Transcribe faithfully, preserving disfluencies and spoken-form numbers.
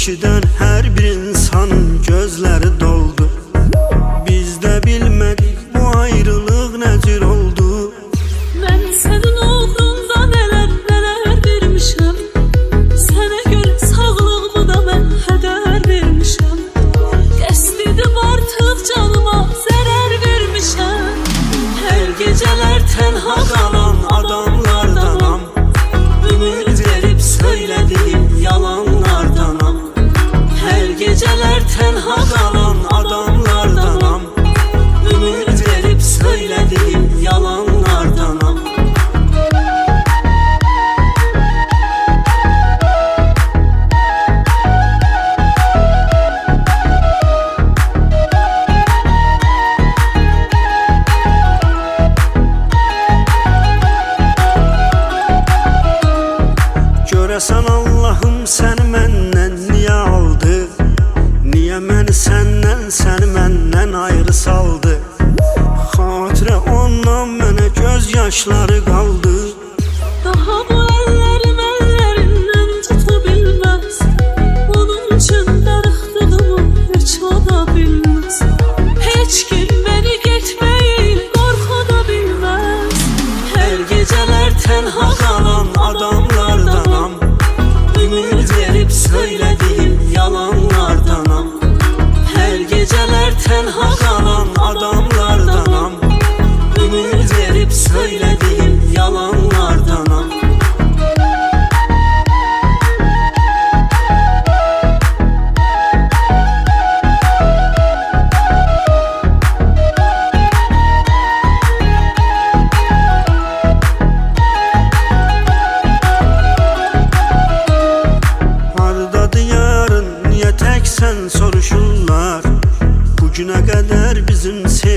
eşidən hər bir insanın gözləri doldu. Biz də bilmədik bu ayrılıq nə cür oldu. Mən sənin uğrunda nələr nələr vermişəm. Sənə görə sağlığımı da mən hədər vermişəm. Qəsdidim artıq canıma zərər vermişəm. Hər gecələr tənha qalan adamlardanam. Ümid verib söylədiyim yalanlardanam. Hər gecələr tənha qalan adamlardanam. Ümid verib söylədiyim yalanlardanam. Görəsən Allahım səni məndən niyə aldı? Niyə məni səndən, səni məndən ayrı saldı? Xatirə ondan mənə göz yaşları qaldı. Daha bu əllərim əllərindən tuta bilməz. Onun üçün darıxdığımı heç o da bilməz. Heç kim məni getməyin qorxuda bilməz. Hər gecələr tənha qalan adamlardanam. Ümid verib söylədiyim yalanlardanam. Hər gecələr tənha qalan adamlardanam. Ümid verib söylədiyim yalanlardanam. Hardadır yarın, niyə təksən soruşurlar. Bugünə qədər bizim sevgimiz